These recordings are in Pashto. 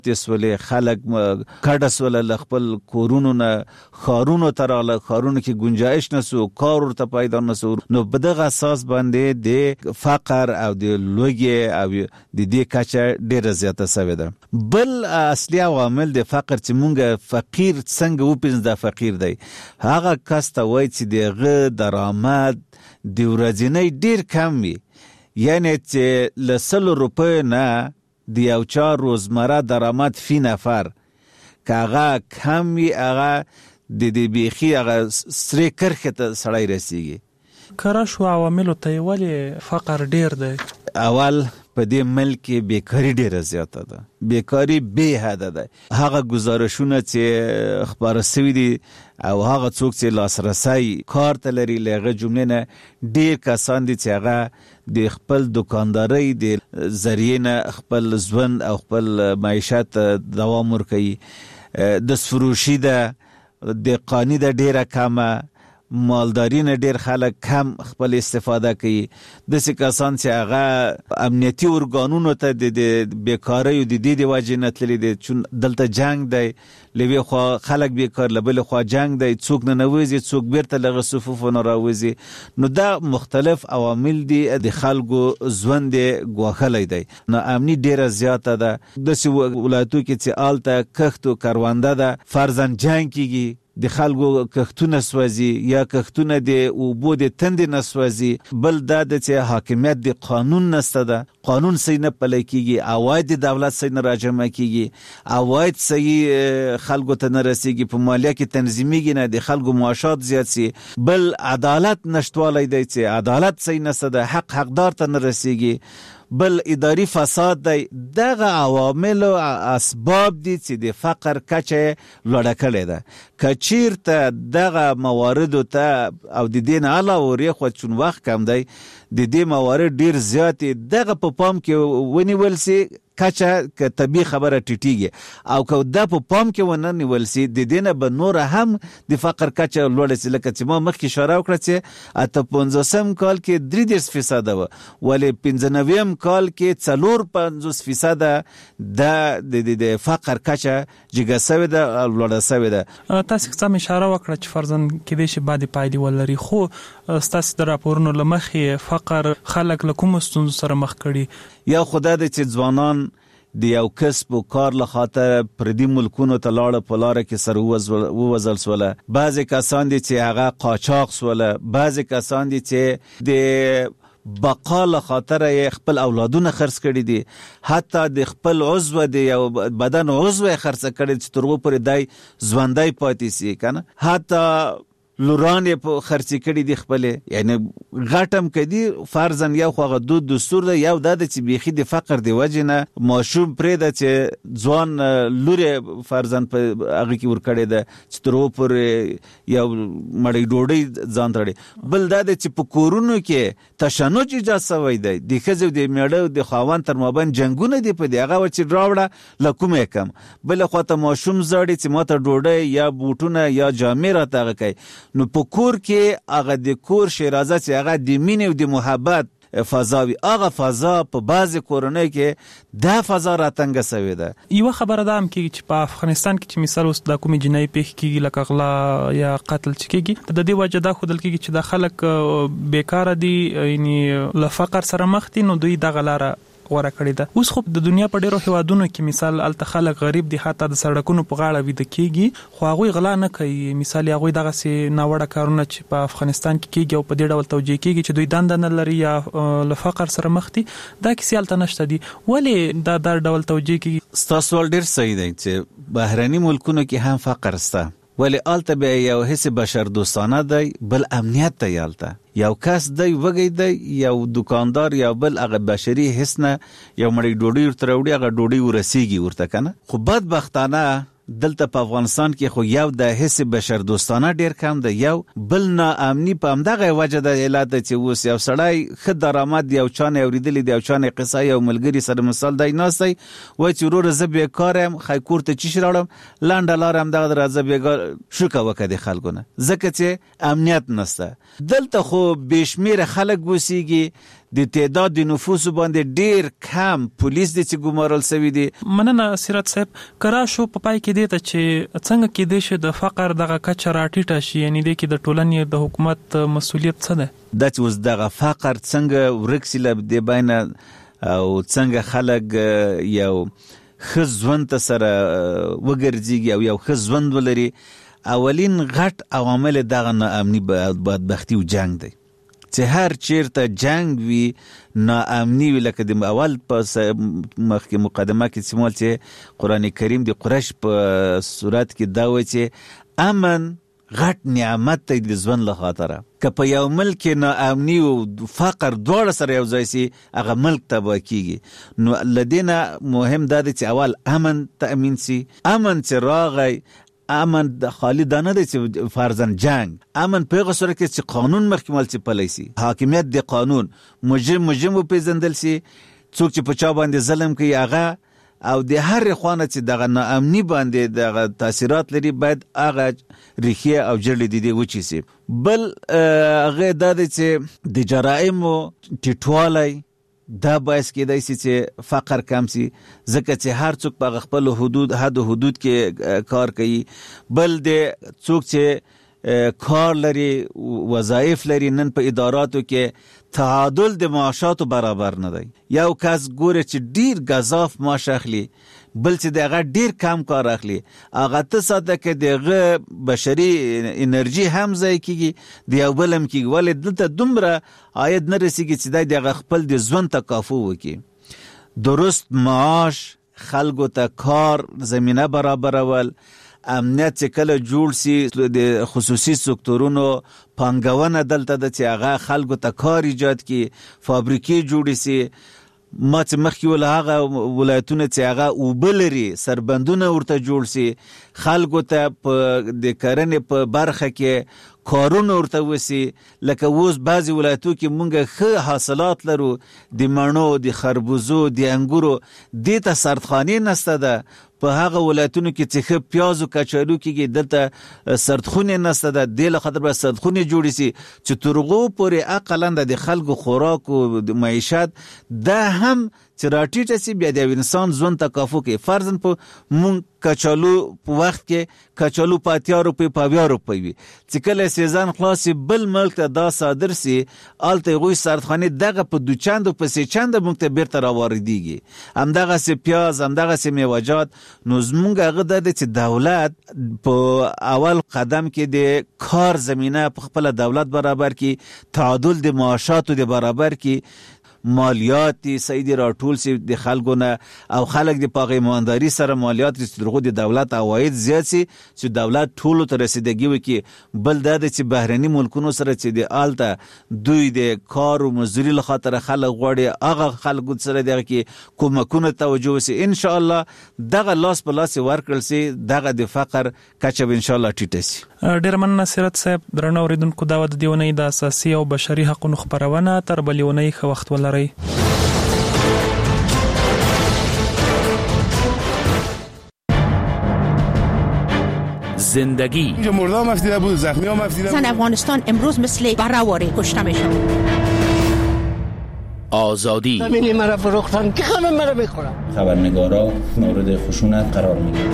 تسولې خلک کډه سول خپل کورونو نه خارونو تراله خارونو کې گنجائش نسو کار ورته پیدا نسو نو په دغه اساس باندې د فقر او د لوږې او د دې کچه ډیره زیاته شوې ده. بل اصلي عوامل د فقر چې مونږ فقیر څنګه وپېژنو دا فقیر دی هغه کس ته وایي چې دغه درآمد د ورځنی ډیر کم وي یعنی چې له 100 روپیو نه د یو چا روزمره درآمد فی نفر که هغه کم وي هغه د بیخي هغه سرې کرښې ته سړی رسیږي. کره شو عواملو ته ولې فقر ډیر دی؟ اول په دې ملک کې بیکاری ډیره زیاته ده، بیکاری بې حده ده. هغه گزارشونه چې خبره سوي دي او هغه څوک چې لاسرسی کار ته لري له هغه جملې نه ډیر کسان دي چې هغه د خپل دکاندارۍ د ذریعې نه خپل ژوند او خپل معیشت دوام ورکوي. دستفروشي ده، د قانی ده ډیره کمه، مالداری نه ډیر خلک کم خپل استفاده کوي. داسې کسان چې هغه امنیتي ارګانونو ته د بیکارۍ او د دې د وجې نه تللي دي چون دلته جنگ دی، له یوې خوا خلک بیکار، له بلې خوا جنگ دی، څوک نه نوځي څوک بیرته له هغه صفوفو نه راوځي. نو دا مختلف عوامل دي د خلکو ژوند یې ګواښلی دی. ناامني ډیره زیاته ده. داسې ولایتو کې چې هلته کښت و کرونده ده، فرضاً جنگ کیږي، د خلکو کښتونه سوځي یا کښتونه د اوبو د تندې نه سوځي. بل دا د چې حاکمیت د قانون نسته ده، قانون صحیح نه پلی کیږي، عواید د دولت صحیح نه راجمع کیږي، عواید صحیح خلکو ته نه رسیږي، په مالیه کې تنظیمیږي نه، د خلکو معاشات زیات سي. بل عدالت نشتوالی دی چې عدالت صحیح نسته ده، حق حقدار ته نه رسیږي. بل اداری فساد دی. دغه عوامل او اسباب دي چې د فقر کچه لوړه کړې ده. که چیرته دغه مواردو ته او د دې نه علاوه ورې خو چون وخت کم دی د دې موارد ډیر زیات دغه په پام کې ونیول سي کچه که طبیعي خبره ټیټیږي او که دا په پام کې ونه نیول سي د دې نه به نور هم د فقر کچه لوړه سي. لکه چې ما مخکې اشاره وکړه چې 58 کال کې 33% وه، ولې 95 کال کې 54% د فقر کچه جګه سوې ده او لوړه سوې ده. تاسو څه اشاره وکړه چې فرضاً کېدای شي بعد پایدې ولري، خو ستاسو د راپورونو له مخې فقر خلک له کومو ستونزو سره مخ کړي؟ یا خدا د چې ځوانان د یو کسب و کار له خاطر پردي ملکونو ته لاړه په لاره کې سره ووزل سوله، بعضې کسان دي چې هغه قاچاق سوله، بعضې کسان دي چې د بقا له خاطر خپل اولادونه خرڅ کړي دي، حتی د خپل عضو د یو بدن عضو خرڅ کړي چې تر اوسه پورې دی ژوندی پاتې سي کنه، حتی لوران په خرڅ کړي دي خپلې. یعنی غټم کدي فرضاً یو خو هغه دود دستور ده، یو دا چې بیخي د فقر د وجې نه ماشوم پرې ده چې ځوان لورې فرضاً په هغه کې ورکړې ده چې تر اوسه پورې یو مړۍ ډوډۍ ځان تړي. بل دا چې په کورونو کې تشنج ایجاد شوی دی، د ښځې د میړه د خاوند تر مابین جنګونه دي په دې هغه چې راوړه له کومې کم، بل خوا ته ماشوم زاړي چې ماته ډوډۍ یا بوټونه یا جامې راته هغه کوي. نو په کور کې هغه د کور شیرازه چې هغه د مینې او د محبت فضاوي، هغه فضا په بعضې کورنۍ کې دا فضا راتنګه سوې ده. یوه خبره دا هم کېږي چې په افغانستان کې چې مثال اوس دا کومې جنایي پیښې کېږي لکه غلا یا قتل چې کېږي، د دې وجه دا ښودل کېږي چې دا خلک بیکاره دي، یعنی له فقر سره مخ دي، نو دوی دغه لاره غوره کړې ده. اوس خو د دنیا په ډیرو هیوادونو کې مثال الته خلک غریب دي، حتی د سړکونو په غاړه ویده کېږي، خو هغوی غلا نه کوي. مثال هغوی دغسې ناوړه کارونه چې په افغانستان کې کېږي او په دې ډول توجیه کېږي چې دوی دنده نه لري یا له فقر سره مخ دي، دا کیسې هلته نشته دي. ولې دا ډول توجیه کېږي؟ ستاسو ډېر صحیح دی چې بهرني ملکونو کې هم فقر شته، ولی آلته به یو حس بشر دوستانه دی، بل امنیت دی. آلته یو کس دی وږی دی، یو دکاندار یا بل هغه بشري حس نه یو مړۍ ډوډۍ ورته راوړي، هغه ډوډۍ ورسیږي ورته کنه. خو بدبختانه دلته په افغانستان کې خو یو د حس بشر دوستانه ډیر کم دی، یو بل ناامني په همدغه وجه د علت چې اوس یو سړی ښه درآمد یو چا نه اورېدلی دی، یو چا نه قصه یو ملګري سره مثال دی ناست دی، وایي چې وروره زه بیکاره یم، ښایي کور ته چی شي راوړم، لنډه لاره همدغه ده، راځه بیګار شوکه وکړه د خلکو نه، ځکه چې امنیت نسته. دلته خو بې شمېره خلک اوسېږي، د تعداد د نفوس باندې ډیر کم پولیس د چې ګمارل شوی دي. مننه سیرت صاحب. کرا شو په پای کې دی ته چې څنګه کې دی چې د فقر دغه کچه راټیټه شي، یعنی د کې د ټولنې د حکومت مسؤلیت څه ده؟ دا چې اوس دغه فقر څنګه ورک شي له دې بینه او څنګه خلک یو ښه ژوند ته سره وګرځيږي او یو ښه ژوند ولري. اولین غټ عوامل دغه ناامني بدبختی او جنگ دی. چې هر چیرته جنگ وي ناامني وي، لکه د اول په مخکې مقدمه کې سمول چې قرآن کریم د قریش په صورت کې دا وایي چې امن غټ نعمت دی د ژوند له خاطره. که په یو ملک ناامني او فقر دواړه سره یو ځای سي هغه ملک تباه کیږي. نو لدينا مهم دا دی چې اول امن تأمین سي. امن چې راغی، امن د خالی دانه دی چې فرضاً جنگ، امن په هغه صورت کې چې قانون مخکمل چې پلی سي، حاکمیت د قانون، مجرم وپېژندل سي، څوک چې په چا باندې ظلم کوي هغه، او د هر خوانه چې دغه ناامني باندې دغه تاثیرات لري باید هغه ریښې او جړلې د دې وچې سي. بل هغه دا دی چې د جرایمو ټیټوالی دا باعث کېدای شي چې فقر کم سي، ځکه چې هر څوک په خپل حدود کې کار کوي. بل د څوک چې کار لري، وظایف لري، نن په اداراتو کې تعادل د معاشاتو برابر نه دی. یو کس ګوره چې ډیر غذاف معاش اخلي، بل چې دغه ډیر کم کار اخلي، هغه ته ساده کې دغه بشري انرژي هم ځای کیږي، د یو بل هم کیږي، ولې دلته دومره عاید نه رسیږي چې د خپل د ژوند تکافو وکړي. درست معاش، خلکو ته کار زمینه برابرول، امنیت چې کله جوړ سي، د خصوصي سکتورونو پانګونه دلته د چې هغه خلکو ته کار ایجاد کی، فابریکې جوړ سي. ما چې مخکې ول هغه ولایتونه چې هغه اوبلري سربندونه ورته جوړ سي، خلکو ته په د کرنې په برخه کې کارونه ورته وسی. لکه اوس بعضی ولایتو کې مونږ ښه حاصلات لرو، د مڼو، د خربوزو، د انګورو، دې ته سردخانې نسته ده. په هغه ولایتونو کې چې ښه پیاز او کچالو کېږي دلته سردخونې نسته ده. دې له خاطر به سردخونې جوړې سي چې تر هغو پورې اقلاً د خلکو خوراک او د معیشت دا هم چې راټیټه سي، بیا د انسان ژوند تکافو کوي. فرضاً په مونږ کچالو په وخت کې کچالو په 80 روپۍ په 20 روپۍ وي، چې کله سیزن خلاص بل ملک ته دا صادر سي، الته غوي سردخانه دغه په 2 چند او په 3 چند مونږ ته بیرته راوړيږي. همدغه سي پیاز، همدغه سي میوه‌جات. نو زمونږ هغه د چې دولت په اول قدم کې د کار زمينه په خپل دولت برابر کی، تعادل د معاشاتو د برابر کی، مالیات سیدی راټول سي د خلکو نه، او خلک د پاغه ایمانداری سره مالیات رسیدغه د دولت عواید زیات سي چې دولت ټولو ته رسیدګي وکي. بل دا چې بهرني ملکونو سره چې د آلته دوی د کار او مزدوري له خاطر خلک غواړي، هغه خلکو سره دغه کې کومکونه توجه وسي. ان شاء الله دغه لاس په لاس ورکړل سي، دغه د فقر کچه ان شاء الله ټیټه سي. ډیر مننه سیرت صاحب. درنو اوریدونکو دا د دیونې د اساسي او بشري حقوقو خبرونه تر بلېونې خو وخت ولري. زندگی اینجا مردم مفتیده بود، زخمی ها مفتیده زن افغانستان امروز مثل برهواری کشته میشن. آزادی زمینی مرا فروختن که همه مرا میخورن. خبرنگارا مورد خشونت قرار میگیرن.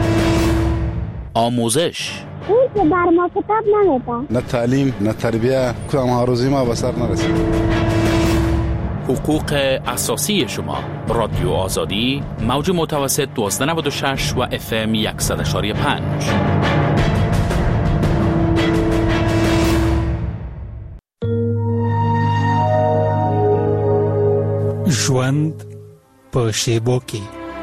آموزش اون که بر ما کتاب نمیده، نه تعلیم نه تربیه، کدام هاروزی ما به سر نرسید. حقوق اساسی شما. رادیو آزادی، موج متوسط 1296 و FM 100.5. ژوند په شیبو کې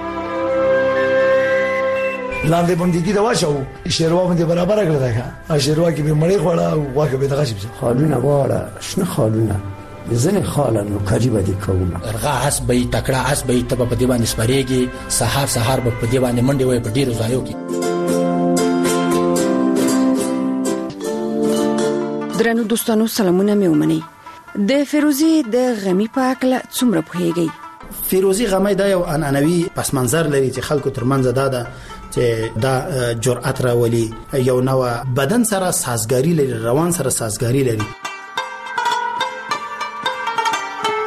لاندې باندې دا واچو شیروا باندې برابر کړل دا شیروا کې به مړی خوړه او واکه به دغه شي خالونه واړه شنه خالونه زنه خالن کاری بدی کوم ارغه حسبې تکړه حسبې ته په دې باندې سپریږي، سحر به په دې باندې منډي وي په ډیرو ځایو کې. درنو دوستانو سلامونه مې ومني. د فیروزي د غمی په اکل څومره پوهیږي؟ فیروزي غمی دا یو انانوي پس منظر لري چې خلکو ترمنځ دا چې دا جرأت راولي، یو نو بدن سره سازګاری لري، روان سره سازګاری لري.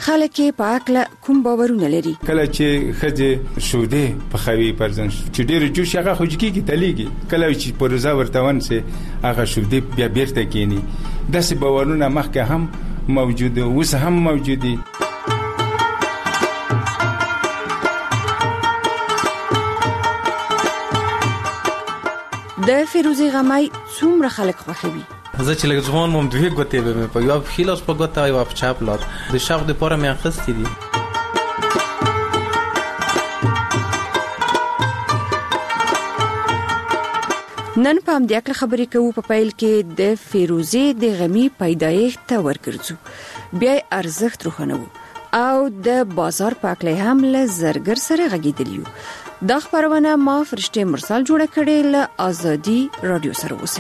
خلک په اکل کوم باورونه لري؟ کله چې خځه شوده په خوي پرځن چې ډېر جوش هغه خوځکی کی تلیږي کله چې پروزا ورتون سي هغه شوده بیا بیرته کینی داسې باورونه مخکې هم موجود اوس هم موجودي. د فیروزي غمای څومره خلک خوښوي؟ زه چې لږ ځوان وم دوه ګوتې به مې په یو خلاص په ګوته او په چاپ لاس د شاخ د پوره مې اخستې دي. نن په همدې اړه خبرې کوو په پیل کې د فیروزي د غمي پیدایښت ته ورګرځو بیا ارزښت روښانو او د بازار په اړه هم له زرګر سره غږیدلیو. دا خبرونه ما فرشته مرسل جوړه کړې له آزادي رادیو سره اوسئ.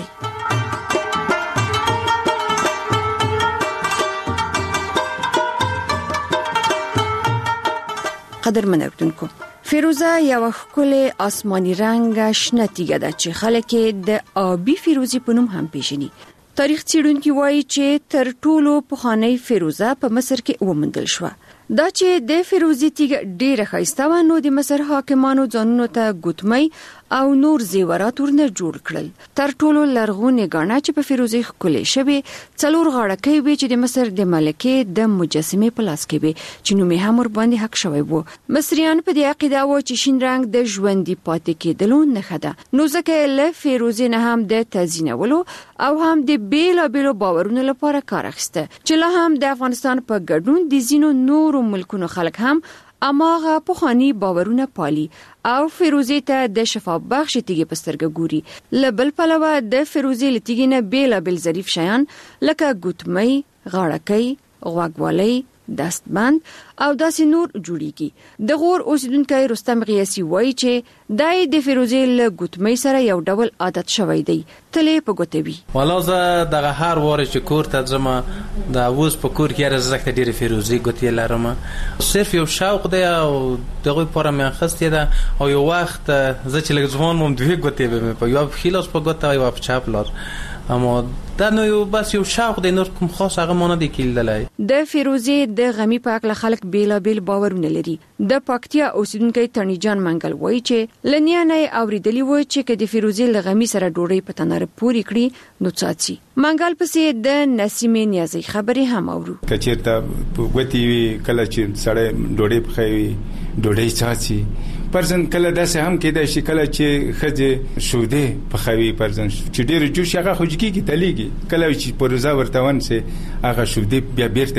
قدرمن اوریدونکو، فیروزه یو ښکلی آسماني رنګ شنه تیږه ده چې خلک د آبي فیروزي په نوم هم پیژني. تاریخ څېړونکي وایي چې تر ټولو پخوانۍ فیروزه په مصر کې وموندل شوه. دا چې د فیروزي تیږه ډیره ښایسته و نو د مصر حاکمانو ځانونو ته ګوتمۍ او نور زیورات ورنه جوړ کړل. تر ټولو لرغونې ګاڼه چې په فیروزي ښکلې شوې 4 غاړکۍ وې چې د مصر د ملکې د مجسمې په لاس کې وې چې نوم یې هم ور باندې حق شوی وو. مصریان په دې عقیده وو چې شین رنګ د ژوندۍ پاتې کېدلو نښه ده، نو ځکه له فیروزي نه هم د تزیینولو او هم د بیلابیلو باورونو لپاره کار اخیسته چې لا هم د افغانستان په ګډون د ځینو نورو ملکونو خلک هم اماغه پخوانی باورونه پالي او فیروزي ته د شفا بخش تیږي په سترګه ګوري. له بل پلوه د فیروزي لتیږي نه بیلابیل ظریف شیان لکه ګوتمۍ، غاړکۍ، غوږوالۍ، دستبند او داسې نور جوړیږي. د غور اوسیدونکو رستم غیاسی وایي چې دای د فیروزي له ګوتمۍ سره یو ډول عادت شوی دی، تلې په ګوتوي. والا زه دغه هر واره چې کور ته ځم د اوس په کور کې راځه ډېر فیروزي ګوتې لرم، صرف یو شوق دی او دغه پوره مې اخستې ده. او یو وخت زه چې لږ ځوان وم 2 ګوتې به مې په یو خلاص په ګوته او په چاپ لاس، اما دا نو یو بس یو شوق دی، نور کوم خاص هغه مونږ نه کېدلای. د فیروزي د غمي په اړه خلک بیلابیل باورونه لري. د پکتیا اوسیدونکو تڼي جان منګل وایي چې لنیا نه اوریدلی و چې د فیروزي له غمي سره ډوډۍ په تنار پوری کړي نو څاڅي. منګل پسې د نسیمه نیازي خبرې هم اورو. کچیرته غوتی کله چې سړی ډوډۍ پخوي ډوډۍ څاڅي پرځن کله داسې هم کېدای شي کله چې خځه شوده پخوي پرځن چې ډېر جوش هغه خوځکی کی تلیږي کله چې پروزا ورتون سي هغه شوده بیا بیرته